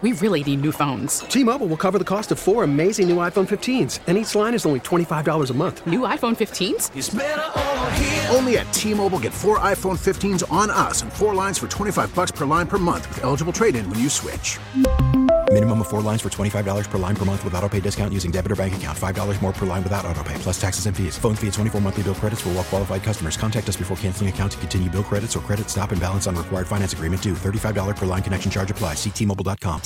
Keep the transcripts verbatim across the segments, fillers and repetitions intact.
we really need new phones. T-Mobile will cover the cost of four amazing new iPhone fifteens, and each line is only twenty-five dollars a month. New iPhone fifteens? It's better over here. Only at T-Mobile, get four iPhone fifteens on us and four lines for twenty-five dollars per line per month with eligible trade-in when you switch. Minimum of four lines for twenty-five dollars per line per month with autopay discount using debit or bank account. five dollars more per line without autopay, plus taxes and fees. Phone fee at twenty-four monthly bill credits for well-qualified customers. Contact us before canceling account to continue bill credits or credit stop and balance on required finance agreement due. thirty-five dollars per line connection charge applies. See T Mobile dot com.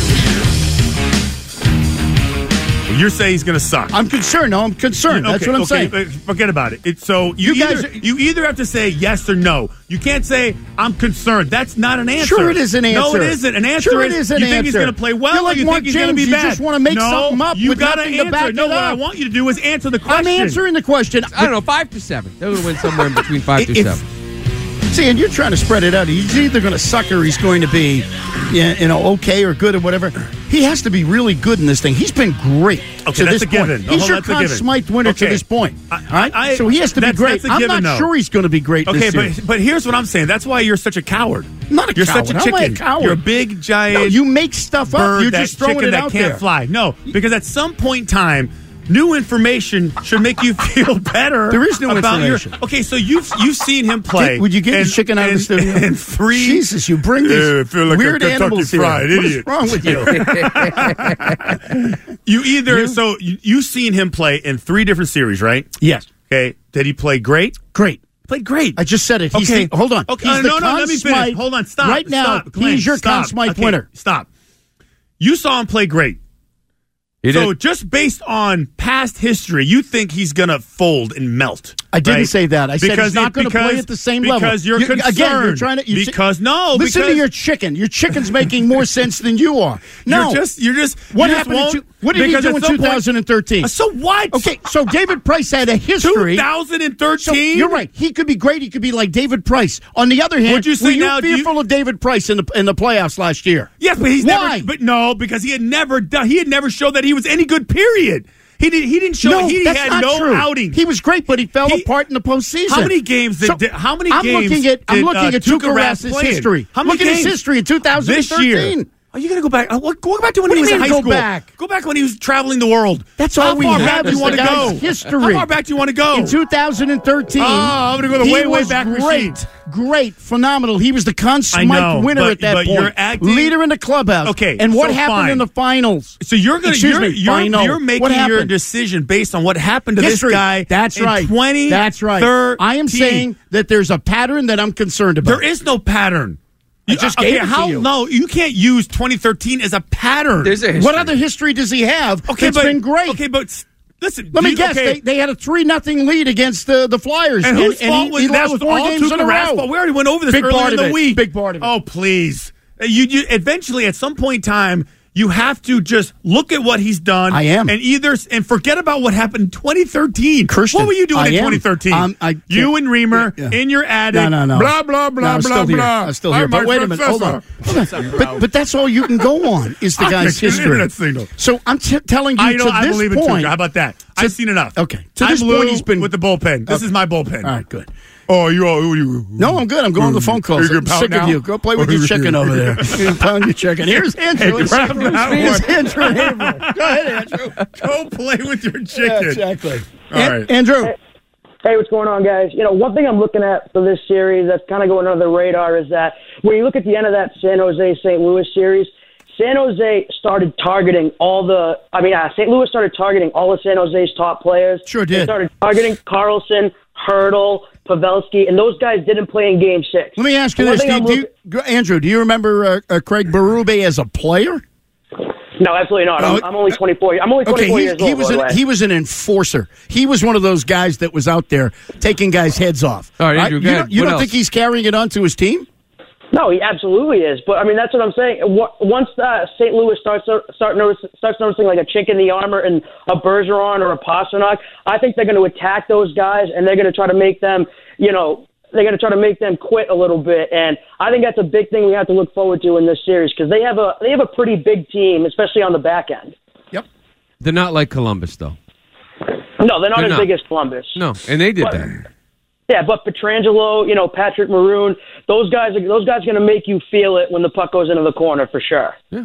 You're saying he's going to suck. I'm concerned. No, I'm concerned. Okay, That's what I'm okay, saying. Forget about it. It's so you, You either, guys- you either have to say yes or no. You can't say I'm concerned. That's not an answer. Sure, it is an answer. No, it isn't. An answer Sure, it is, is an you think he's answer. going to play well You're or like you Mark think he's going to be James. You bad. just wanna make no, something up you with gotta nothing to answer. back no, it what up. I want you to do is answer the question. I'm answering the question. I don't know, five to seven. They're going to win somewhere in between five to If- seven. See, and you're trying to spread it out. He's either going to suck or he's going to be, yeah, you know, okay or good or whatever. He has to be really good in this thing. He's been great Okay, to that's this a point. given. He's Oh, your that's a Conn given. Smythe winner to Okay. this point. I- all right? I- so he has to be that's- great. that's a I'm given, not though. sure he's going to be great in Okay, this series. but but here's what I'm saying. That's why you're such a coward. I'm not a you're coward. such a How am I a chicken. coward? You're a big giant. No, you make stuff up. bird You're that just throwing chicken it that out can't there. fly. No, because at some point in time, new information should make you feel better. There is new about information. Your, okay, so you've you've seen him play. Would you get and, the chicken out and, of the studio? And three. Jesus, you bring these Yeah, I feel like a weird Kentucky animals here. Fried What is idiot. wrong with you? You either so you, you've seen him play in three different series, right? Yes. Okay. Did he play great? Great. Played great. I just said it. He's Okay. the, hold on. Okay. He's uh, the no, no. Conn Let me Smythe. finish. Hold on. Stop. Right now, Stop. Glenn, he's your stop. Conn Smythe Okay, winner. Stop. You saw him play great. He So did. just based on past history, you think he's going to fold and melt? I didn't right? say that. I said Because he's not it- going to play because- at the same because level. Because you're You- concerned. Again, you're trying to. You because no. Listen because to your chicken. Your chicken's making more sense than you are. No. You're just. You're just. What you just happened? In won't- two, what did he because do at in some point- two thousand thirteen? Uh, So what? Okay, so David Price had a history. twenty thirteen. So you're right. He could be great. He could be like David Price. On the other hand, Would you say were you now, do you- fearful of David Price in the in the playoffs last year? Yes, but he's Why? never. But no, because he had never done. He had never showed that he was any good. Period. He did. He didn't show. No, he that's had not no true. outing. He was great, but he fell He- apart in the postseason. How many games did? So, did- how many I'm games? looking at I'm did, looking uh, at Tuukka Rask Rask's play in? history. How many Look at his games history in two thousand thirteen. this year? Are you going to go back? Uh, what- go back to when What he do was you in mean high go school. back? Go back when he was traveling the world. That's How all we far have back do is you want the to guy's go? history. How far back do you want to go? In two thousand thirteen, Oh, I'm gonna go the he way, way was back great, machine. great, phenomenal. He was the Conn I know, Smythe winner but- at that but point. you're acting- Leader in the clubhouse. Okay, and what so happened fine. in the finals? So you're going to Excuse you're me, you're, final. you're making What your happened? decision based on what happened to History. this guy. That's in right. twenty That's right. thirteen. I am saying that there's a pattern that I'm concerned about. there is no pattern. I You- just okay, gave it to how, you. No, you can't use twenty thirteen as a pattern. There's a history. What other history does he have? okay, It's but, been great. Okay, but s- listen. Let do me you- guess. okay, They, they had a three nothing lead against the the Flyers, and whose and fault he, was he that? lost Was four all games in a Tuukka Rask's row. fault. We already went over this Big earlier part in of the it. week. Big part of it. Oh, please. You, you eventually at some point in time. You have to just look at what he's done. I am. And either and forget about what happened in twenty thirteen. Christian, what were you doing I in am. twenty thirteen? Um, I you can't- and Reamer yeah, yeah. in your attic. No, no, no. Blah, blah, No, blah, I'm blah, still here. blah. I'm still here. I'm But my wait a minute. Hold on. professor. Hold on. But, but that's all you can go on is the I'm guy's gonna give you history. that signal. So I'm t- telling you I know. to I this believe in point. Tuukka. How about that? I've seen enough. Okay. To I'm this Lou point, he's been with the bullpen. This Okay. is my bullpen. All right, good. Oh, you all. You, No, I'm good. I'm going to the phone calls. Are you I'm gonna sick pout of now? you. Go play with your chicken over there. You pound your chicken. Here's Andrew. Hey, grab that Here's one. Andrew Havel. Go ahead, Andrew. Go play with your chicken. Yeah, exactly. All An- right. Andrew. Hey, what's going on, guys? You know, one thing I'm looking at for this series that's kind of going under the radar is that when you look at the end of that San Jose Saint Louis series, San Jose started targeting all the, I mean, uh, Saint Louis started targeting all of San Jose's top players. Sure did. They started targeting Carlson, Hurdle, Pavelski, and those guys didn't play in Game Six. Let me ask you One this. thing Do, I'm do you, look- Andrew, do you remember uh, uh, Craig Berube as a player? No, absolutely not. I'm, Oh, I'm only twenty-four. I'm only twenty-four Okay, he, years old. he was by the an, way. he was an enforcer. He was one of those guys that was out there taking guys' heads off. All right, Andrew, You go don't, ahead. you What don't else? think he's carrying it onto his team? No, he absolutely is. But I mean, that's what I'm saying. Wa- Once uh, Saint Louis starts start notice, starts noticing like a chink in the armor and a Bergeron or a Pasternak, I think they're going to attack those guys and they're going to try to make them, you know, they're going to try to make them quit a little bit. And I think that's a big thing we have to look forward to in this series because they have a they have a pretty big team, especially on the back end. Yep. They're not like Columbus, though. No, they're not They're as not. big as Columbus. No, and they did But- that. Yeah, but Pietrangelo, you know, Patrick Maroon, those guys, are, those guys are going to make you feel it when the puck goes into the corner for sure. Yeah.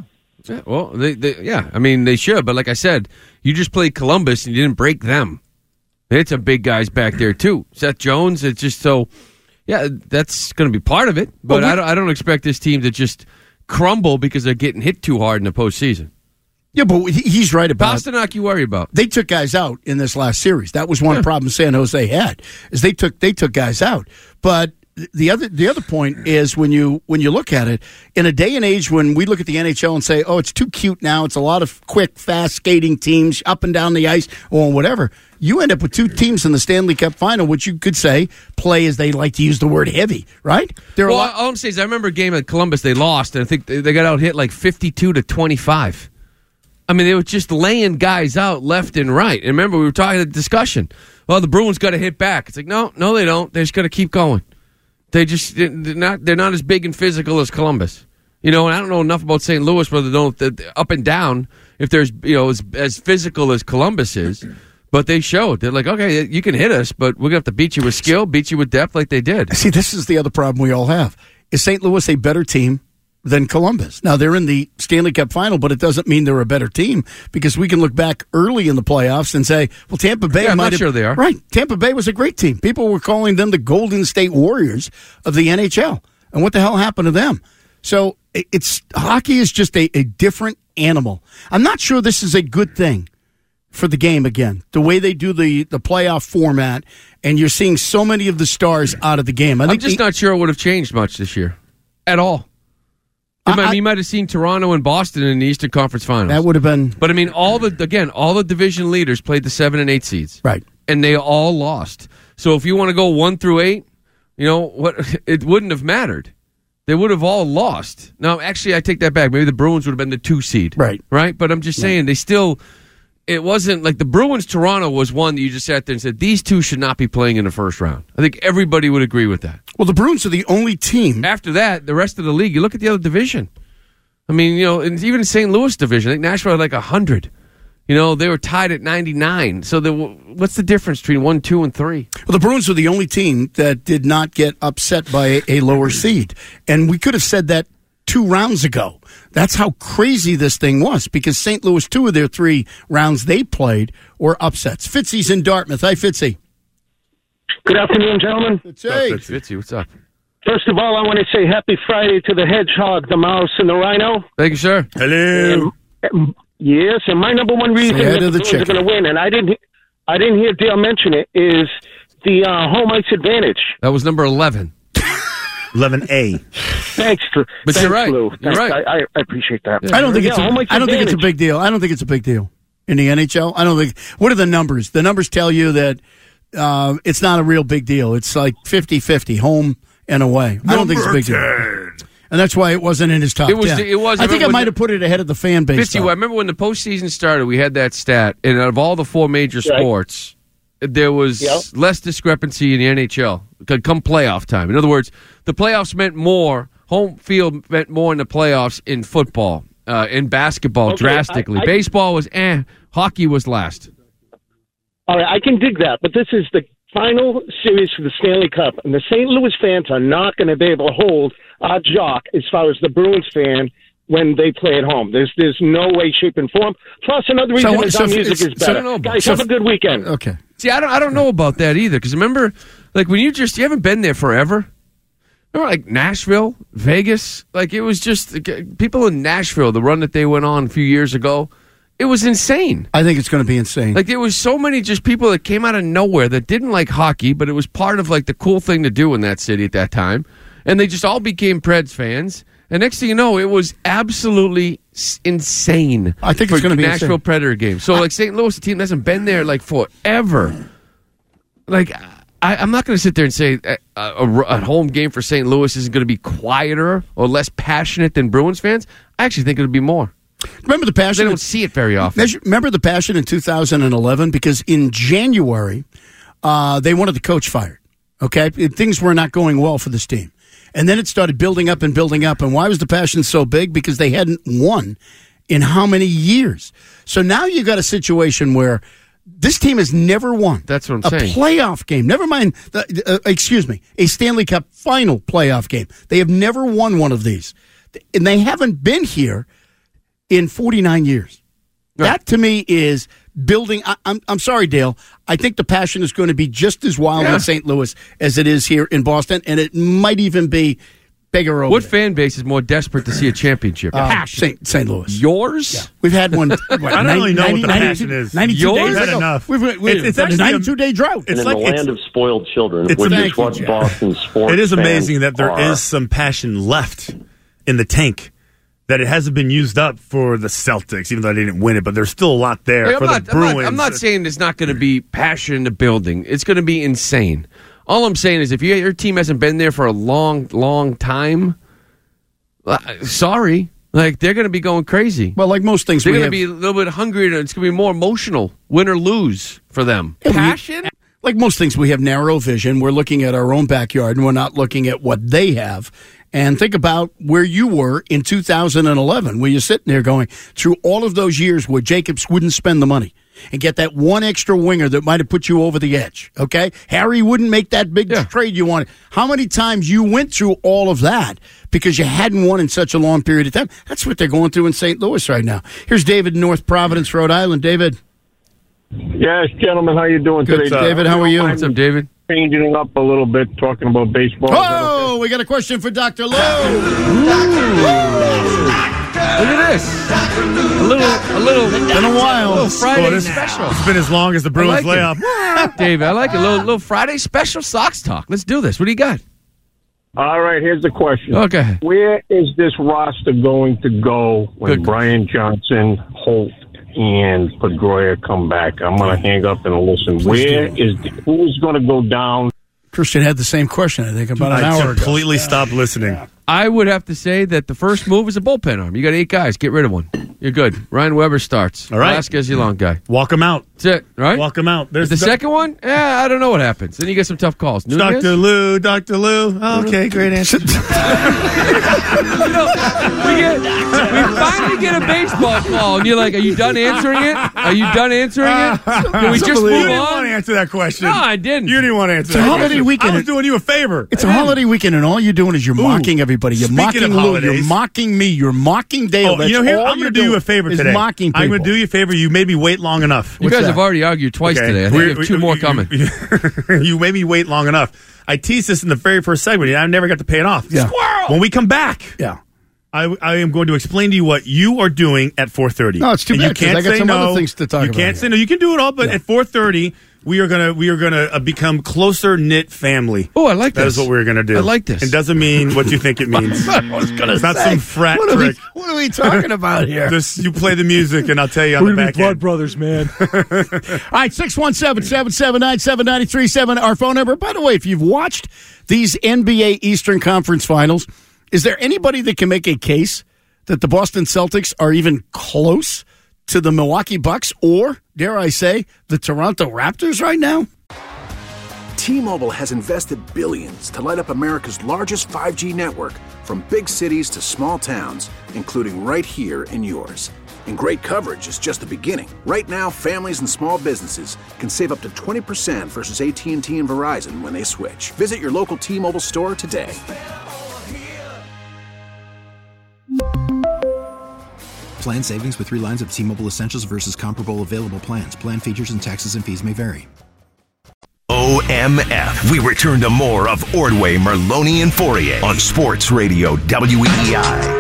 Bruins. Yeah, well, they, they, yeah, I mean, they should. But like I said, you just played Columbus and you didn't break them. It's some big guys back there, too. Seth Jones, it's just so, yeah, that's going to be part of it. But well, I, don't, I don't expect this team to just crumble because they're getting hit too hard in the postseason. Yeah, but he's right about Pasternak, you worry about. They took guys out in this last series. That was one yeah. problem San Jose had, is they took they took guys out. But the other the other point is when you when you look at it, in a day and age when we look at the N H L and say, oh, it's too cute now, it's a lot of quick, fast skating teams up and down the ice or whatever, you end up with two teams in the Stanley Cup final, which you could say play, as they like to use the word, heavy, right? There well, are lot- all I'm saying is I remember a game at Columbus, they lost, and I think they got out hit like fifty-two to twenty-five. I mean, they were just laying guys out left and right. And remember, we were talking the discussion. Well, the Bruins got to hit back. It's like, no, no, they don't. They just got to keep going. They just they're not they're not as big and physical as Columbus. You know, and I don't know enough about Saint Louis, whether they don't up and down if there's you know as, as physical as Columbus is. But they showed they're like, okay, you can hit us, but we're gonna have to beat you with skill, beat you with depth, like they did. See, this is the other problem we all have. Is Saint Louis a better team than Columbus? Now, they're in the Stanley Cup final, but it doesn't mean they're a better team, because we can look back early in the playoffs and say, well, Tampa Bay yeah, I'm might not have, sure they are. Right. Tampa Bay was a great team. People were calling them the Golden State Warriors of the N H L. And what the hell happened to them? So it's hockey is just a, a different animal. I'm not sure this is a good thing for the game again, the way they do the, the playoff format, and you're seeing so many of the stars out of the game. I I'm think just the, not sure it would have changed much this year at all. I mean, I, you might have seen Toronto and Boston in the Eastern Conference Finals. That would have been. But I mean, all the again, all the division leaders played the seven and eight seeds, Right, and they all lost. So if you want to go one through eight, you know what? It wouldn't have mattered. They would have all lost. Now, actually, I take that back. Maybe the Bruins would have been the two seed, Right, right. But I'm just saying, yeah. they still. It wasn't like the Bruins Toronto was one that you just sat there and said these two should not be playing in the first round. I think everybody would agree with that. Well, the Bruins are the only team. After that, the rest of the league, you look at the other division. I mean, you know, and even Saint Louis division, I think Nashville had like one hundred. You know, they were tied at ninety-nine. So the, what's the difference between one, two, and three? Well, the Bruins are the only team that did not get upset by a, a lower seed. And we could have said that two rounds ago. That's how crazy this thing was, because Saint Louis, two of their three rounds they played were upsets. Fitzy's in Dartmouth. Hi, Fitzy. Good afternoon, gentlemen. Fitzy. What's up, Fitzy? What's up? First of all, I want to say happy Friday to the hedgehog, the mouse, and the rhino. Thank you, sir. Hello. And, yes, and my number one reason that the, the Bruins are going to win, and I didn't, I didn't hear Dale mention it, is the uh, home ice advantage. That was number eleven. eleven A. Thanks, Lou. But Thanks, you're right. Lou. You're Thanks. right. I, I appreciate that. I don't think yeah, it's. A, home ice I don't think it's a advantage. big deal. I don't think it's a big deal in the N H L. I don't think. What are the numbers? The numbers tell you that uh, it's not a real big deal. It's like fifty-fifty, home and away. I don't think it's a big deal. And that's why it wasn't in his top It was. ten. It was. I think I when might the- have put it ahead of the fan base. Fitzy, though. I remember when the postseason started, we had that stat, and out of all the four major Right. sports, there was Yep. less discrepancy in the N H L come playoff time. In other words, the playoffs meant more. Home field meant more in the playoffs in football, uh, in basketball, Okay, drastically. I- I- Baseball was eh. Hockey was last. All right, I can dig that, but this is the final series for the Stanley Cup, and the Saint Louis fans are not going to be able to hold our jock as far as the Bruins fan when they play at home. There's there's no way, shape, and form. Plus, another reason So- is so our music it's- is so- better. no, Guys, so- have a good weekend. Okay. See, I don't. I don't know about that either. Because remember, like when you just you haven't been there forever. Remember, like Nashville, Vegas. Like it was just people in Nashville. The run that they went on a few years ago, it was insane. I think it's going to be insane. Like there was so many just people that came out of nowhere that didn't like hockey, but it was part of like the cool thing to do in that city at that time, and they just all became Preds fans. And next thing you know, it was absolutely s- insane. I think it's for gonna be Nashville insane. Predator game. So like Saint Louis, the team hasn't been there like forever. Like I, I'm not going to sit there and say a, a, a home game for Saint Louis isn't going to be quieter or less passionate than Bruins fans. I actually think it'll be more. Remember the They passion? don't see it very often. Measure- Remember the passion in two thousand eleven? Because in January, uh, they wanted the coach fired. Okay? Things were not going well for this team. And then it started building up and building up. And why was the passion so big? Because they hadn't won in how many years? So now you got a situation where this team has never won. That's what I'm a saying. playoff game. Never mind, the, uh, excuse me, a Stanley Cup final playoff game. They have never won one of these. And they haven't been here in forty-nine years. Right. That to me is building. I, I'm I'm sorry, Dale. I think the passion is going to be just as wild yeah. in Saint Louis as it is here in Boston, and it might even be bigger over What there. fan base is more desperate to see a championship? Uh, Saint Saint Louis. Yours? Yeah. We've had one. What, I don't really know what the passion is. ninety-two Yours? days We've had ago. enough. We've, we've, It's, it's a actually ninety-two day drought. It's in like the it's, land of spoiled children, it's which amazing, is what Jeff. Boston sports It is fans amazing that there are. is some passion left in the tank, that it hasn't been used up for the Celtics, even though they didn't win it, but there's still a lot there Hey, I'm for not, the Bruins. I'm not, I'm not saying there's not going to be passion in the building. It's going to be insane. All I'm saying is if you, your team hasn't been there for a long, long time, uh, sorry. Like, they're going to be going crazy. Well, like most things, they're we going to have, be a little bit hungrier. It's going to be more emotional, win or lose for them. Yeah, we- Passion? like most things, we have narrow vision. We're looking at our own backyard, and we're not looking at what they have. And think about where you were in two thousand eleven, where you're sitting there going, through all of those years where Jacobs wouldn't spend the money and get that one extra winger that might have put you over the edge, okay? Harry wouldn't make that big Yeah. trade you wanted. How many times you went through all of that because you hadn't won in such a long period of time? That's what they're going through in Saint Louis right now. Here's David in North Providence, Rhode Island. David. Yes, gentlemen, how you doing Good, today? David, how are you? What's up, David? Changing it up a little bit, talking about baseball. Oh, we got a question for Doctor Lou. Look at this. A little, a little, Been a while. a little Friday Oh, this- special. It's been as long as the Bruins I like layoff. David, I like it. A little, little Friday special Sox talk. Let's do this. What do you got? All right, here's the question. Okay. Where is this roster going to go when Good. Brian Johnson, Holt, and Pedroia come back? I'm going to hang up and listen. Where is the, who's going to go down? Christian had the same question, I think, about an I hour ago. completely stopped listening. I would have to say that the first move is a bullpen arm. You got eight guys. Get rid of one. You're good. Ryan Weber starts. All right. Velasquez, your long guy. Walk them out. That's it, right? Walk them out. There's the second one, yeah, I don't know what happens. Then you get some tough calls. Nunez? Doctor Lou, Doctor Lou. Okay, great answer. You know, we, get, we finally get a baseball call, and you're like, are you done answering it? Are you done answering it? Can we just You move didn't on? want to answer that question. No, I didn't. You didn't want to answer It's a that holiday question. weekend. I was doing you a favor. It's a holiday weekend, and all you're doing is you're Ooh. mocking everybody. You're Speaking mocking of Lou. holidays- You're mocking me. You're mocking Dale. Oh, That's you know, here, all I'm you're going to do you doing a favor is today. mocking people. I'm going to do you a favor. You made me wait long enough. You What's guys that? have already argued twice Okay. today. I think We're- you have two we- more you- coming. You, you made me wait long enough. I teased this in the very first segment, and I never got to pay it off. Yeah. Squirrel! When we come back, Yeah. I, I am going to explain to you what you are doing at four thirty. No, it's too And bad, You 'cause can't I got say some no. other things to talk You about can't here. say no. You can do it all, but Yeah. at four thirty, we are gonna we are gonna uh, become closer knit family. Oh, I like That this. is what we're gonna do. I like this. It doesn't mean what you think it means. I was going to It's say. not some frat what are, we, trick. what are we talking about here? Just you play the music, and I'll tell you on the back end. brothers, man. All right, six one seven, seven seven nine, seven nine three seven, our phone number. By the way, if you've watched these N B A Eastern Conference Finals, is there anybody that can make a case that the Boston Celtics are even close to the Milwaukee Bucks or, dare I say, the Toronto Raptors right now? T-Mobile has invested billions to light up America's largest five G network, from big cities to small towns, including right here in yours. And great coverage is just the beginning. Right now, families and small businesses can save up to twenty percent versus A T and T and Verizon when they switch. Visit your local T-Mobile store today. Plan savings with three lines of T-Mobile Essentials versus comparable available plans. Plan features and taxes and fees may vary. O M F. We return to more of Ordway, Merloni, and Fourier on Sports Radio W E I.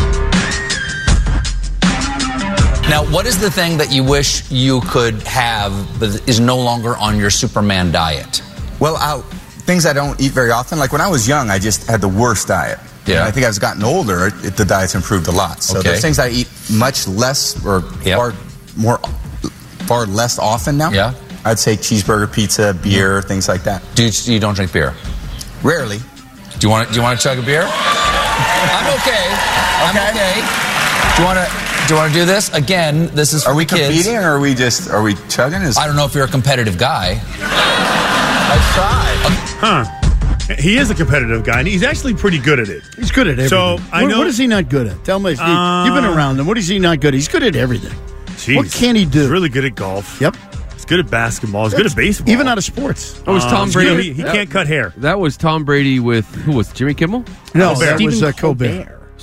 Now, what is the thing that you wish you could have but is no longer on your Superman diet? Well, I'll, things I don't eat very often. Like when I was young, I just had the worst diet. Yeah. And I think as I've gotten older, it, the diet's improved a lot. So Okay. there's things I eat much less or Yep. far more, far less often now. Yeah. I'd say cheeseburger, pizza, beer, things like that. Do you, you don't drink beer? Rarely. Do you want do you want to chug a beer? I'm okay. I'm okay. Do you want to do you want to do this again? This is for Are we the kids. competing or are we just are we chugging? Is I don't know if you're a competitive guy. I tried. Huh. He is a competitive guy, and he's actually pretty good at it. He's good at everything. So, I what, know- what is he not good at? Tell me. Uh, You've been around him. What is he not good at? He's good at everything. Jeez. What can he do? He's really good at golf. Yep. He's good at basketball. He's good at baseball. Even out of sports. That was Tom Um, Brady. He, he can't cut hair. That was Tom Brady with, who was it, Jimmy Kimmel? No, Colbert. that was uh, Stephen Colbert. Colbert.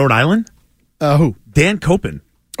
Rhode Island? Uh, who? Dan Copen.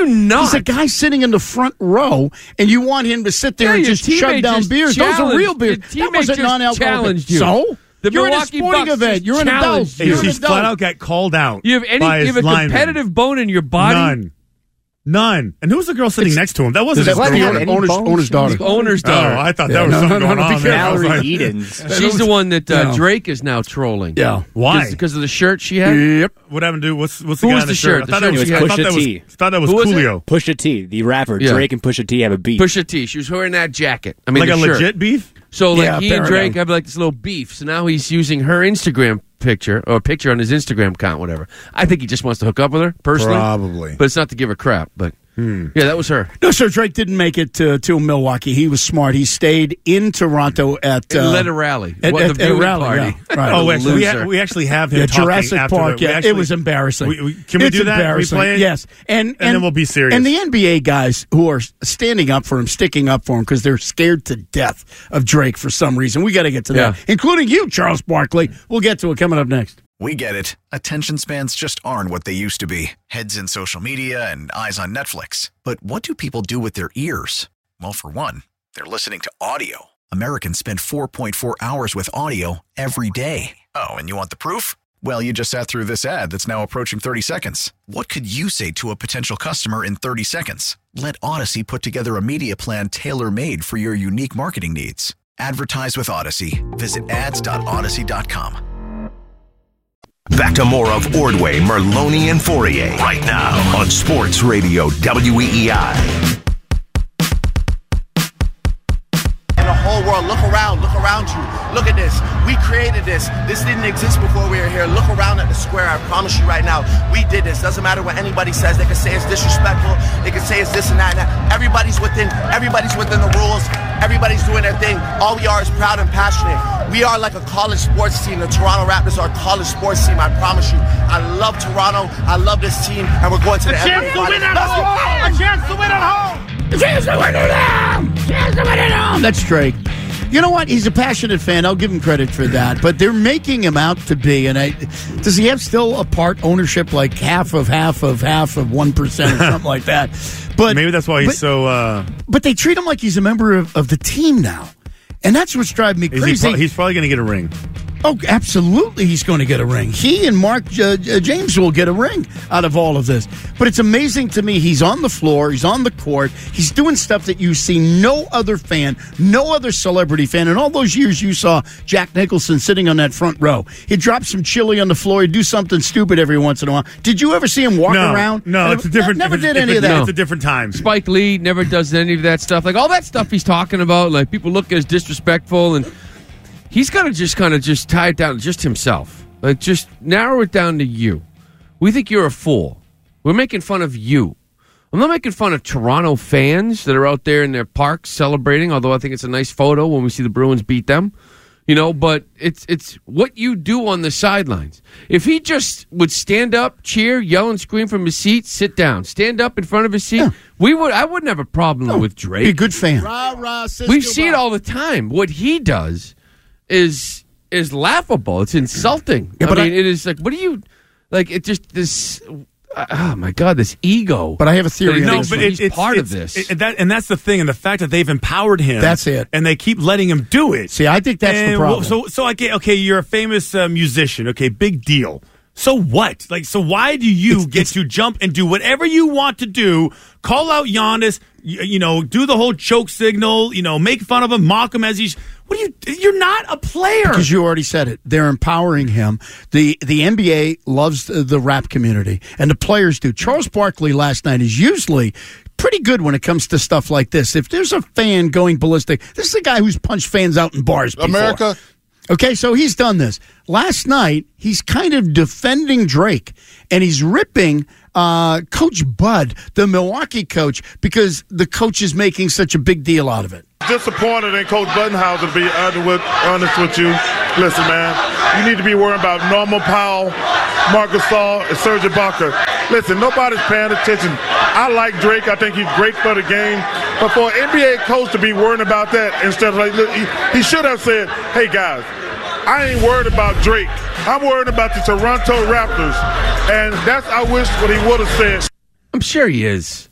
you not? He's a guy sitting in the front row, and you want him to sit there Yeah, and your just chug teammate down just beers. Those are challenged- real beers. your That wasn't teammate just non-alcoholic. challenged you. So? The You're in a Milwaukee sporting Bucks event. just You're an adult. challenged you. You're an He's adult. flat out got called out. You have any? by You his have a lineman. competitive bone in your body. None. None. And who's the girl sitting next to him? That wasn't Does his that girl. owner- owner's- owner's daughter. The owner's daughter. Oh, I thought Yeah, that was no, something no, going no, on be there. I was Mallory like- Edens. She's the one that uh, Yeah. Drake is now trolling. Yeah. Why? Because of the shirt she had? Yep. What happened to do? What's, what's the Who guy was in the the shirt? shirt? I The thought shirt that was, was I thought Pusha that was, T. I thought that was Who was it? Coolio. Pusha T, the rapper. Yeah. Drake and Pusha T have a beef. Pusha T. She was wearing that jacket. I mean, Like the a shirt. legit beef? So like Yeah, he and apparently. Drake have like this little beef. So now he's using her Instagram picture or picture on his Instagram account, whatever. I think he just wants to hook up with her personally, Probably. but it's not to give her crap. But yeah, that was her. No, sir. Drake didn't make it to, to Milwaukee. He was smart. He stayed in Toronto at He uh, led a rally. At, What, at, the at a viewing rally. party. Yeah, right. Oh, actually, we, Loser. ha- we actually have him Yeah, talking Jurassic after Park. the, we Yeah, actually, it was embarrassing. We, we, can we It's do that? Can we embarrassing. play it? Yes, and and, then we'll be serious. And the N B A guys who are standing up for him, sticking up for him, because they're scared to death of Drake for some reason. We got to get to that, Yeah. including you, Charles Barkley. We'll get to it coming up next. We get it. Attention spans just aren't what they used to be. Heads in social media and eyes on Netflix. But what do people do with their ears? Well, for one, they're listening to audio. Americans spend four point four hours with audio every day. Oh, and you want the proof? Well, you just sat through this ad that's now approaching thirty seconds. What could you say to a potential customer in thirty seconds? Let Odyssey put together a media plan tailor-made for your unique marketing needs. Advertise with Odyssey. Visit ads dot odyssey dot com. Back to more of Ordway, Merloni, and Fourier right now on Sports Radio W E E I. And the whole world, look around, look around you. Look at this. We created this. This didn't exist before we were here. Look around at the square. I promise you right now, we did this. Doesn't matter what anybody says. They can say it's disrespectful. They can say it's this and that and that. Everybody's within, everybody's within the rules. Everybody's doing their thing. All we are is proud and passionate. We are like a college sports team. The Toronto Raptors are a college sports team. I promise you. I love Toronto. I love this team. And we're going to the A chance N B A to win Finals. at Let's go. home! A chance to win at home! A chance to win it home! Chance to win it home! That's Drake. You know what? He's a passionate fan. I'll give him credit for that. But they're making him out to be. And I, does he have still a part ownership, like half of half of half of one percent or something like that? But maybe that's why he's but, so. Uh, but they treat him like he's a member of, of the team now, and that's what's driving me is crazy. he pro- he's probably going to get a ring. Oh, absolutely, he's going to get a ring. He and Mark uh, uh, James will get a ring out of all of this. But it's amazing to me. He's on the floor. He's on the court. He's doing stuff that you see no other fan, no other celebrity fan. In all those years you saw Jack Nicholson sitting on that front row. He'd drop some chili on the floor. He'd do something stupid every once in a while. Did you ever see him walk no, around? No, it's a different. Never if did it's, any if of it's, that. It's a different time. Spike Lee never does any of that stuff. Like all that stuff he's talking about, like people look as disrespectful, and he's got to just kind of just tie it down to just himself. Like just narrow it down to you. We think you're a fool. We're making fun of you. I'm not making fun of Toronto fans that are out there in their parks celebrating, although I think it's a nice photo when we see the Bruins beat them. You know, but it's it's what you do on the sidelines. If he just would stand up, cheer, yell and scream from his seat, sit down, stand up in front of his seat, yeah. we would I wouldn't have a problem no, with Drake. Be a good fan. Rah, rah, we see it all the time. What he does is is laughable. It's insulting. Yeah, I mean, I, it is like, what do you like? It just this. Uh, oh my God, this ego. But I have a theory. No, on but this it, it's part it's, of this, it, that, and that's the thing, and the fact that they've empowered him. That's it, and they keep letting him do it. See, I think that's and the problem. Well, so, so I get okay. You're a famous uh, musician. Okay, big deal. So what? Like, so why do you it's, get it's, to jump and do whatever you want to do? Call out Giannis, you, you know, do the whole choke signal, you know, make fun of him, mock him as he's. What are you? You're not a player. Because you already said it. They're empowering him. the The N B A loves the, the rap community, and the players do. Charles Barkley last night is usually pretty good when it comes to stuff like this. If there's a fan going ballistic, this is a guy who's punched fans out in bars before. America. Okay, so he's done this. Last night, he's kind of defending Drake, and he's ripping uh, Coach Bud, the Milwaukee coach, because the coach is making such a big deal out of it. Disappointed in Coach Budenholzer, to be honest with you. Listen, man, you need to be worrying about Norman Powell, Marc Gasol, and Serge Ibaka. Listen, nobody's paying attention. I like Drake. I think he's great for the game. But for an N B A coach to be worrying about that instead of like, he, he should have said, hey, guys, I ain't worried about Drake. I'm worried about the Toronto Raptors. And that's, I wish, what he would have said. I'm sure he is.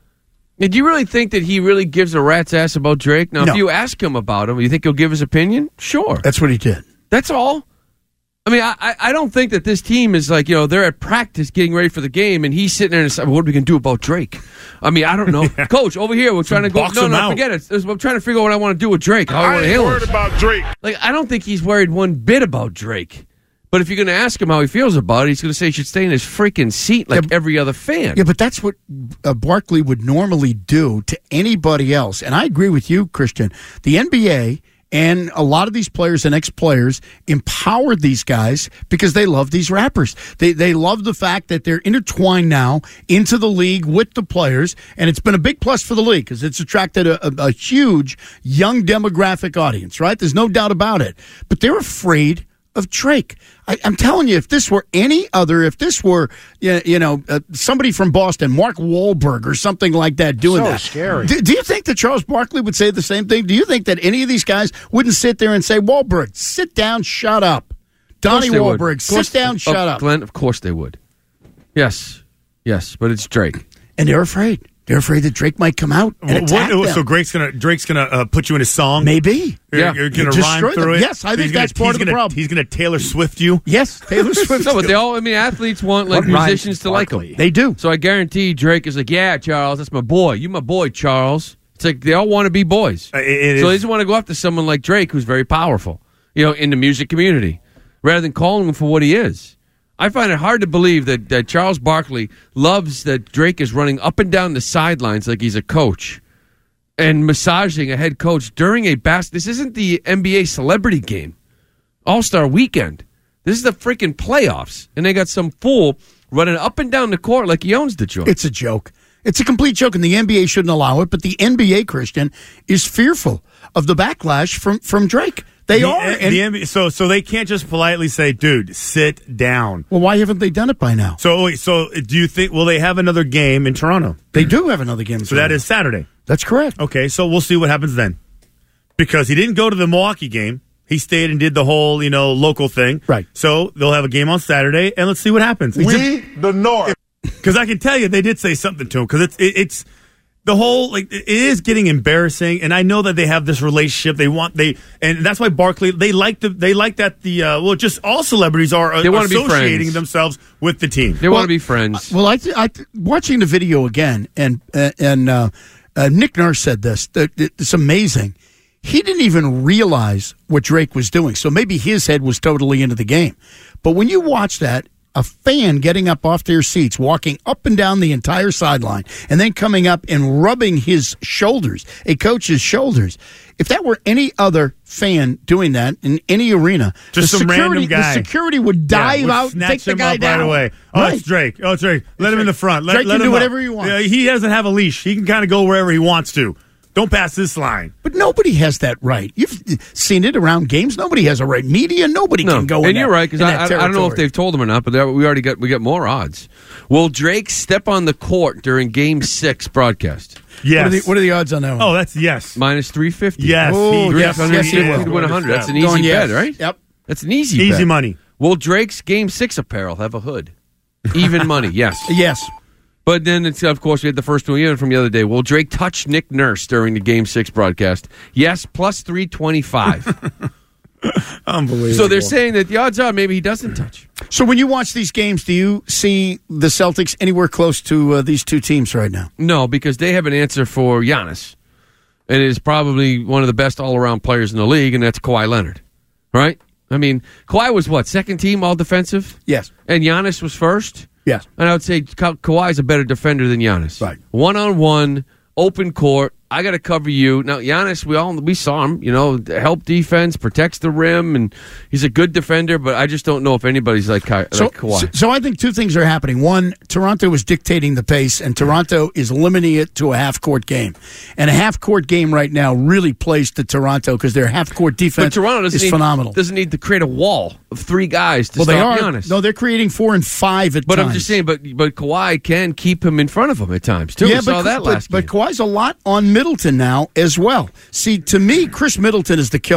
Do you really think that he really gives a rat's ass about Drake? Now, no. if you ask him about him, you think he'll give his opinion? Sure. That's what he did. That's all. I mean, I, I don't think that this team is like, you know, they're at practice getting ready for the game, and he's sitting there and saying, what are we going to do about Drake? I mean, I don't know. yeah. Coach, over here, we're trying to go. Box no, him no, out. forget it. I'm trying to figure out what I want to do with Drake. How I, I want to handle worried it. about Drake. Like, I don't think he's worried one bit about Drake. But if you're going to ask him how he feels about it, he's going to say he should stay in his freaking seat like yeah, every other fan. Yeah, but that's what uh, Barkley would normally do to anybody else. And I agree with you, Christian. The N B A and a lot of these players and ex-players empowered these guys because they love these rappers. They they love the fact that they're intertwined now into the league with the players, and it's been a big plus for the league because it's attracted a, a, a huge young demographic audience, right? There's no doubt about it. But they're afraid of Drake. I, I'm telling you, if this were any other, if this were, you, you know, uh, somebody from Boston, Mark Wahlberg or something like that doing so that. Scary. Do, do you think that Charles Barkley would say the same thing? Do you think that any of these guys wouldn't sit there and say, Wahlberg, sit down, shut up. Donnie Wahlberg, sit down, shut oh, up. Glenn, of course they would. Yes. Yes, but it's Drake. And they're afraid. They're afraid that Drake might come out and attack what, them. So Drake's gonna Drake's gonna uh, put you in his song. Maybe. You're, yeah. you're gonna Destroy rhyme through them. it. Yes, I So think he's gonna- that's part he's of the gonna- problem. He's gonna Taylor Swift you. Yes, Taylor Swift. No, but they all. I mean, athletes want like What rhymes musicians to like Barkley? them. They do. So I guarantee Drake is like, yeah, Charles, that's my boy. You my boy, Charles. It's like they all want to be boys. Uh, it- it so is- they just want to go after someone like Drake, who's very powerful, you know, in the music community, rather than calling him for what he is. I find it hard to believe that, that Charles Barkley loves that Drake is running up and down the sidelines like he's a coach and massaging a head coach during a bas. This isn't the N B A celebrity game, All-Star Weekend. This is the freaking playoffs, and they got some fool running up and down the court like he owns the joint. It's a joke. It's a complete joke, and the N B A shouldn't allow it. But the N B A, Christian, is fearful of the backlash from, from Drake. They The- are. And, the N B A so so they can't just politely say, "Dude, sit down." well, why haven't they done it by now? So wait, so do you think? Will they have another game in Toronto? They do have another game. So that is Saturday. That's correct. Okay, so we'll see what happens then, because he didn't go to the Milwaukee game. He stayed and did the whole, you know, local thing. Right. So they'll have a game on Saturday, and let's see what happens. We the North. Because I can tell you, they did say something to him. Because it's it, it's the whole like it is getting embarrassing, and I know that they have this relationship. They want they, and that's why Barkley they like the they like that the uh, well, just all celebrities are uh, They wanna be associating friends. themselves with the team. They want to be friends. Well, I, th- I th- watching the video again, and uh, and uh, uh, Nick Nurse said this. That it's amazing. He didn't even realize what Drake was doing, so maybe his head was totally into the game. But when you watch that, a fan getting up off their seats, walking up and down the entire sideline, and then coming up and rubbing his shoulders, a coach's shoulders. If that were any other fan doing that in any arena, Just the some security, random guy. the security would dive Yeah, would out and snatch take the him guy up down right away. Oh, Right. it's Drake. Oh, it's Drake. Let him in the front. Let, Drake let can him do up. whatever he wants. Yeah, he doesn't have a leash. He can kind of go wherever he wants to. Don't pass this line. But nobody has that right. You've seen it around games. Nobody has a right. Media, nobody No, can go. and in you're that, right because in I, that I, I don't know if territory. they've told him or not, but there, we already got we got more odds. Will Drake step on the court during Game Six broadcast? Yes. What are, the, what are the odds on that one? Oh, that's yes. Minus three fifty. Yes. Oh, he- yes, yes, he will. to win a hundred. That's an Going easy yes. bet, right? Yep. That's an easy Easy bet. money. Will Drake's Game Six apparel have a hood? Even money, yes. Yes. But then, it's, of course, we had the first one even from the other day. Will Drake touch Nick Nurse during the Game Six broadcast? Yes, plus three twenty five. Unbelievable. So they're saying that the odds are maybe he doesn't touch. So when you watch these games, do you see the Celtics anywhere close to uh, these two teams right now? No, because they have an answer for Giannis, and it is probably one of the best all-around players in the league, and that's Kawhi Leonard, right? I mean, Kawhi was what, second team all defensive? Yes. And Giannis was first? Yes. And I would say Ka- Kawhi's a better defender than Giannis. Right. One-on-one, open court, I got to cover you. Now, Giannis, we all we saw him, you know, help defense, protects the rim, and he's a good defender, but I just don't know if anybody's like, Ka- So, like Kawhi. so, so I think two things are happening. One, Toronto is dictating the pace, and Toronto is limiting it to a half-court game. And a half-court game right now really plays to Toronto because their half-court But defense Toronto doesn't is need, phenomenal. doesn't need to create a wall of three guys to well, they stop are. Giannis. No, they're creating four and five at But times. I'm just saying, but but Kawhi can keep him in front of him at times too. Yeah, we saw but, that but, last but game. Kawhi's a lot on Middleton now as well. See, to me, Chris Middleton is the killer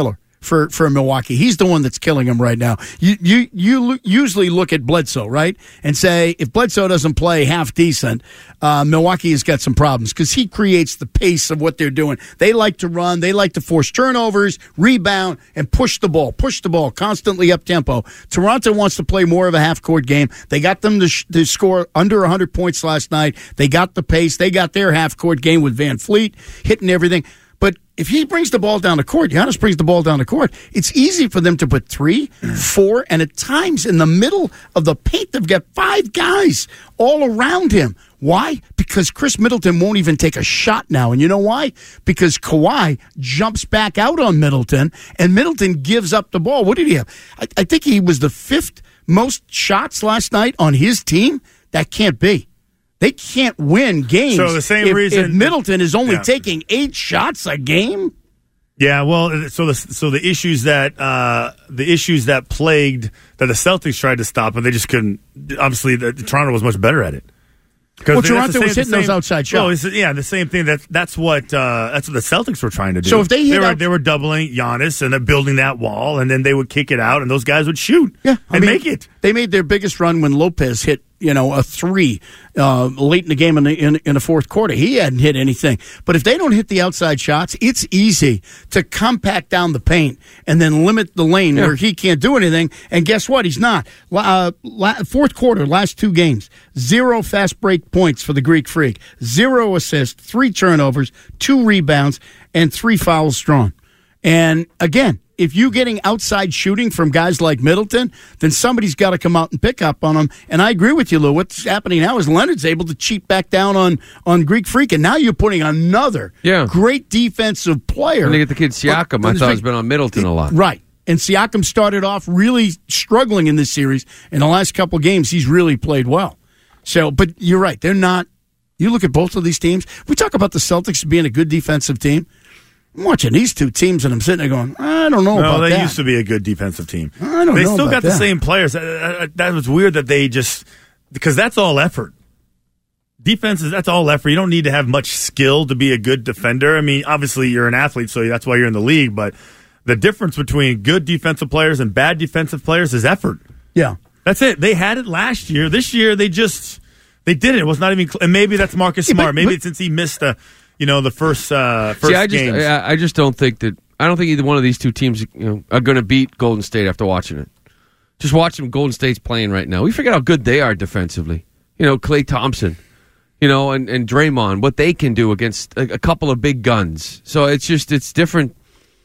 for, for Milwaukee. He's the one that's killing him right now. You you you lo- usually look at Bledsoe, right, and say if Bledsoe doesn't play half decent, uh, Milwaukee has got some problems because he creates the pace of what they're doing. They like to run, they like to force turnovers, rebound, and push the ball, push the ball constantly up tempo. Toronto wants to play more of a half court game. They got them to, sh- to score under one hundred points last night. They got the pace. They got their half court game with Van Fleet hitting everything. But if he brings the ball down the court, Giannis brings the ball down the court, it's easy for them to put three, four, and at times in the middle of the paint, they've got five guys all around him. Why? Because Chris Middleton won't even take a shot now. And you know why? Because Kawhi jumps back out on Middleton, and Middleton gives up the ball. What did he have? I, I think he was the fifth most shots last night on his team. That can't be. They can't win games. So the same if, reason if Middleton is only yeah. taking eight shots a game. Yeah, well, so the so the issues that uh, the issues that plagued that the Celtics tried to stop, and they just couldn't. Obviously, the, the Toronto was much better at it. Well, they, Toronto same, was hitting same, those outside shots. Well, it's, yeah, the same thing. That's that's what uh, that's what the Celtics were trying to do. So if they hit they were, out- they were doubling Giannis and they're building that wall, and then they would kick it out, and those guys would shoot Yeah, I and mean, make it. They made their biggest run when Lopez hit, you know, a three uh, late in the game in the in, in the fourth quarter. He hadn't hit anything. But if they don't hit the outside shots, it's easy to compact down the paint and then limit the lane Yeah. where he can't do anything. And guess what? He's not. Uh, la- fourth quarter, last two games, zero fast break points for the Greek Freak, zero assists, three turnovers, two rebounds, and three fouls drawn. And again, if you're getting outside shooting from guys like Middleton, then somebody's got to come out and pick up on them. And I agree with you, Lou. What's happening now is Leonard's able to cheat back down on, on Greek Freak, and now you're putting another Yeah. great defensive player. And they get the kid Siakam. I thought has been on Middleton a lot. Right. And Siakam started off really struggling in this series. In the last couple of games, he's really played well. So, but you're right. They're not. You look at both of these teams. We talk about the Celtics being a good defensive team. I'm watching these two teams, and I'm sitting there going, I don't know no, about they that. used to be a good defensive team. I don't they know still about got that. the same players. Uh, uh, that was weird that they just because that's all effort. Defense is that's all effort. You don't need to have much skill to be a good defender. I mean, obviously you're an athlete, so that's why you're in the league. But the difference between good defensive players and bad defensive players is effort. Yeah, that's it. They had it last year. This year they just they did it. It was not even. Cl- and maybe that's Marcus Yeah, but- Smart. Maybe but- since he missed the. You know, the first uh, first See, I just, games. I, I just don't think that. I don't think either one of these two teams, you know, are going to beat Golden State after watching it. Just watch them. Golden State's playing right now. We forget how good they are defensively. You know, Klay Thompson, you know, and, and Draymond, what they can do against a, a couple of big guns. So it's just it's different.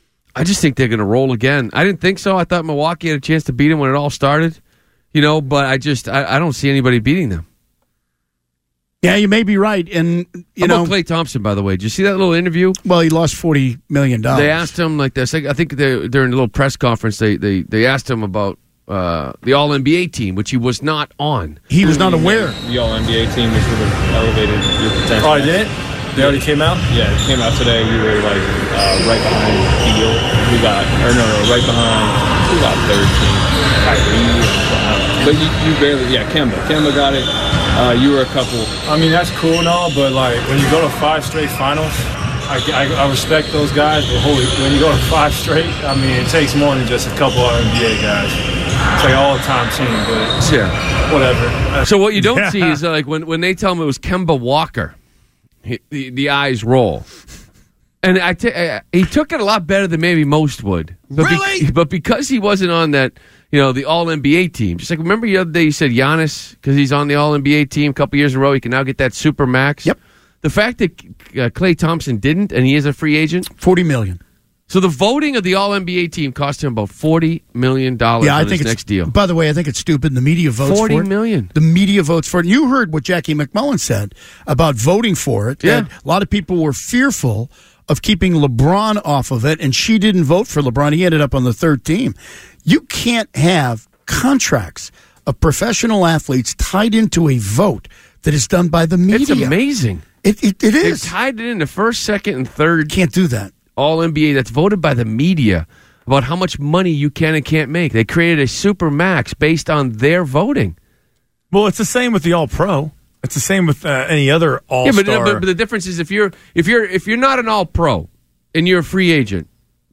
I just think they're going to roll again. I didn't think so. I thought Milwaukee had a chance to beat them when it all started. You know, but I just I, I don't see anybody beating them. Yeah, you may be right. And, you How know, about Klay Thompson, by the way? Did you see that little interview? Well, he lost forty million dollars. They asked him, like this. I think they, during a little press conference, they, they, they asked him about uh, the All N B A team, which he was not on. He was not aware. The All N B A team, which would have elevated your potential. Oh, I did? They already came out? Yeah, it came out today. You were like uh, right behind Beal. We got, or no, no, right behind. We got third team. Kyrie. Uh, but you, you barely, yeah, Kemba. Kemba got it. Uh, you were a couple. I mean, that's cool and all, but like when you go to five straight finals, I, I, I respect those guys, but holy, when you go to five straight, I mean, it takes more than just a couple of N B A guys. It's like all the time team, but yeah, whatever. So what you don't Yeah. see is uh, like when, when they tell him it was Kemba Walker, he, the, the eyes roll. And I t- uh, he took it a lot better than maybe most would. But Really? Be- but because he wasn't on that, you know, the All N B A team. Just like remember the other day you said Giannis because he's on the All N B A team a couple years in a row. He can now get that super max. Yep. The fact that uh, Klay Thompson didn't, and he is a free agent, forty million. So the voting of the All N B A team cost him about forty million dollars. Yeah, I on think his it's next deal. By the way, I think it's stupid. The media votes Forty for it. million. The media votes for it. And you heard what Jackie McMullen said about voting for it. Yeah. That a lot of people were fearful of keeping LeBron off of it, and she didn't vote for LeBron. He ended up on the third team. You can't have contracts of professional athletes tied into a vote that is done by the media. It's amazing. It it, it is. They've tied it in the first, second, and third. Can't do that. All N B A that's voted by the media about how much money you can and can't make. They created a super max based on their voting. Well, it's the same with the All Pro. It's the same with uh, any other All Yeah, Star. but, but, but the difference is if you're if you're if you're not an All Pro and you're a free agent,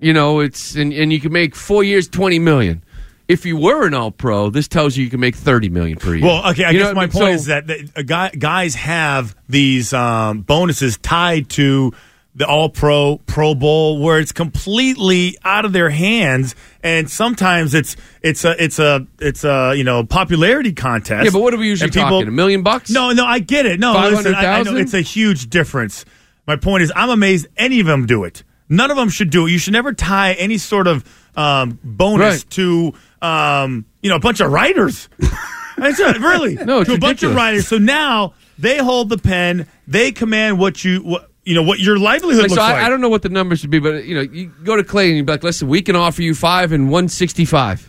You know, it's and, and you can make four years, twenty million. If you were an All-Pro, this tells you you can make thirty million per year. Well, okay, I you guess know, my so, point is that the, uh, guy, guys have these um, bonuses tied to the All-Pro, Pro Bowl, where it's completely out of their hands, and sometimes it's it's a it's a it's a you know popularity contest. Yeah, but what are we usually people, talking? A million bucks? No, no, I get it. No, listen, I, I know it's a huge difference. My point is, I'm amazed any of them do it. None of them should do it. You should never tie any sort of um, bonus right. to um, you know a bunch of writers. It's a, really no, it's to a ridiculous. bunch of writers. So now they hold the pen. They command what you what, you know what your livelihood like, looks so I, like. I don't know what the numbers should be, but you know, you go to Clay and you be like, "Listen, we can offer you five and one sixty-five."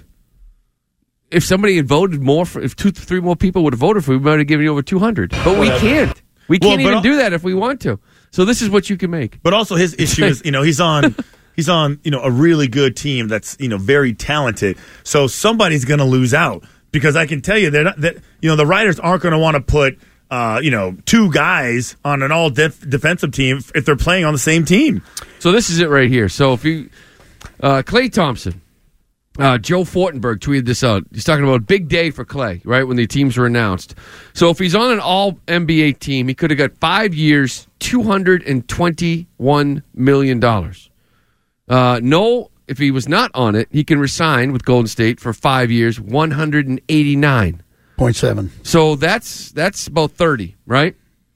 If somebody had voted more, for, if two, three more people would have voted for, we might have given you over two hundred. But we can't. We Well, can't but even al- do that if we want to. So this is what you can make. But also his issue is, you know, he's on he's on, you know, a really good team that's, you know, very talented. So somebody's going to lose out because I can tell you that that you know the writers aren't going to want to put uh, you know, two guys on an all def- defensive team if they're playing on the same team. So this is it right here. So if you uh, Klay Thompson, uh, Joe Fortenberg tweeted this out. He's talking about a big day for Klay, right, when the teams were announced. So if he's on an all N B A team, he could have got five years, two hundred twenty-one million dollars. Uh, no, if he was not on it, he can resign with Golden State for five years, one hundred eighty-nine point seven. So that's that's about thirty, right?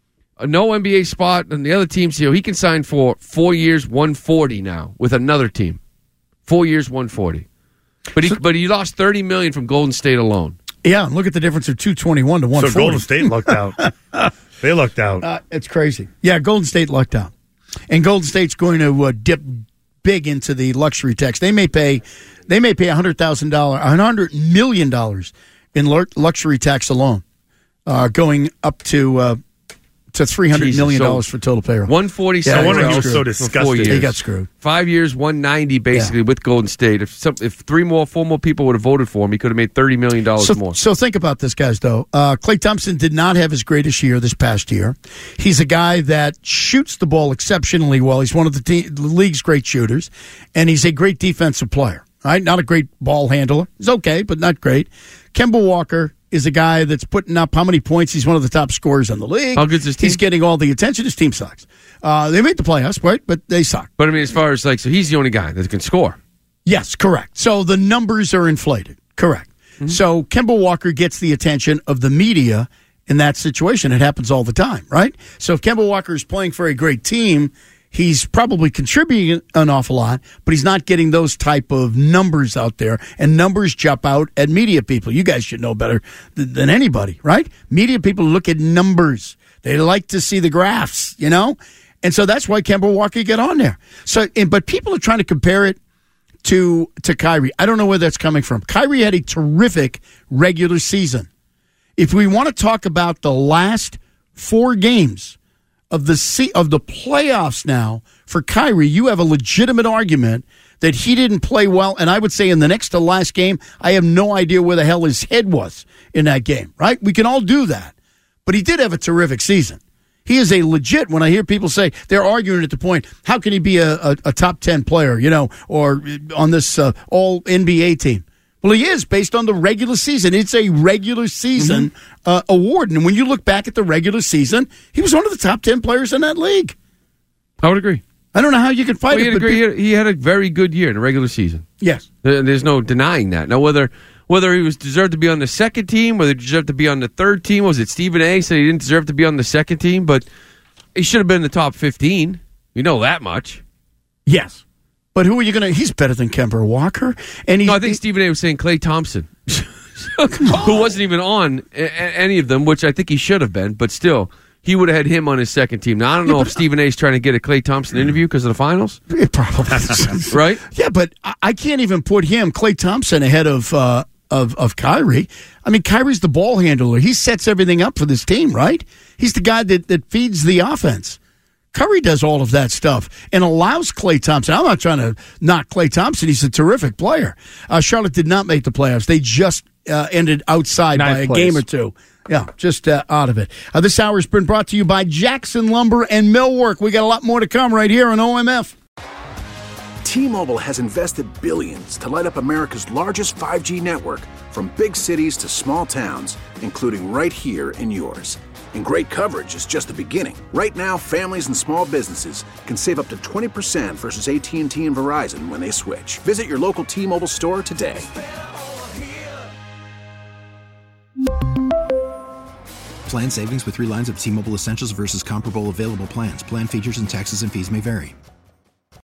A no N B A spot, and the other teams, you know, he can sign for four years, one forty now with another team. Four years, one forty. But he, but he lost thirty million from Golden State alone. Yeah, look at the difference of two twenty-one to one forty. So Golden State lucked out. They lucked out. Uh, it's crazy. Yeah, Golden State lucked out. And Golden State's going to uh, dip big into the luxury tax. They may pay they may pay one hundred thousand dollars, one hundred million dollars in luxury tax alone, uh, going up to uh, to three hundred million dollars so for total payroll. one forty-seven. Yeah, I wonder he was so for four disgusted. years. He got screwed. Five years, one ninety basically Yeah. with Golden State. If some, if three more, four more people would have voted for him, he could have made thirty million dollars So, more. so think about this, guys, though. Uh, Klay Thompson did not have his greatest year this past year. He's a guy that shoots the ball exceptionally well. He's one of the, te- the league's great shooters, and he's a great defensive player. Right? Not a great ball handler. He's okay, but not great. Kemba Walker is a guy that's putting up how many points? He's one of the top scorers in the league. How good's his team? He's getting all the attention. His team sucks. Uh, they made the playoffs, right? But they suck. But I mean, as far as like, so he's the only guy that can score. Yes, correct. So the numbers are inflated. Correct. Mm-hmm. So Kemba Walker gets the attention of the media in that situation. It happens all the time, right? So if Kemba Walker is playing for a great team, he's probably contributing an awful lot, but he's not getting those type of numbers out there. And numbers jump out at media people. You guys should know better th- than anybody, right? Media people look at numbers. They like to see the graphs, you know? And so that's why Kemba Walker get on there. So, and, but people are trying to compare it to to Kyrie. I don't know where that's coming from. Kyrie had a terrific regular season. If we want to talk about the last four games of the se- of the playoffs now for Kyrie, you have a legitimate argument that he didn't play well. And I would say in the next to last game, I have no idea where the hell his head was in that game, right? We can all do that. But he did have a terrific season. He is a legit, when I hear people say they're arguing at the point, how can he be a, a, a top ten player, you know, or on this uh, all N B A team? Well, he is based on the regular season. It's a regular season mm-hmm. uh, award. And when you look back at the regular season, he was one of the top ten players in that league. I would agree. I don't know how you can fight well, it. But agree. He, had, he had a very good year in the regular season. Yes. There, there's no denying that. Now, whether whether he was deserved to be on the second team, whether he deserved to be on the third team, was it Stephen A. said he didn't deserve to be on the second team, but he should have been in the top fifteen. You know that much. Yes. But who are you going to? He's better than Kemba Walker. And no, I think Stephen A. was saying Klay Thompson, who wasn't even on a- a- any of them, which I think he should have been, but still, he would have had him on his second team. Now, I don't yeah, know if Stephen A. is trying to get a Klay Thompson interview because of the finals. It probably right? Yeah, but I- I can't even put him, Klay Thompson, ahead of, uh, of, of Kyrie. I mean, Kyrie's the ball handler. He sets everything up for this team, right? He's the guy that, that feeds the offense. Curry does all of that stuff and allows Klay Thompson. I'm not trying to knock Klay Thompson. He's a terrific player. Uh, Charlotte did not make the playoffs. They just uh, ended outside Ninth by a place. game or two. Yeah, just uh, out of it. Uh, this hour has been brought to you by Jackson Lumber and Millwork. We got a lot more to come right here on O M F. T-Mobile has invested billions to light up America's largest five G network, from big cities to small towns, including right here in yours. And great coverage is just the beginning. Right now, families and small businesses can save up to twenty percent versus A T and T and Verizon when they switch. Visit your local T-Mobile store today. Plan savings with three lines of T-Mobile Essentials versus comparable available plans. Plan features and taxes and fees may vary.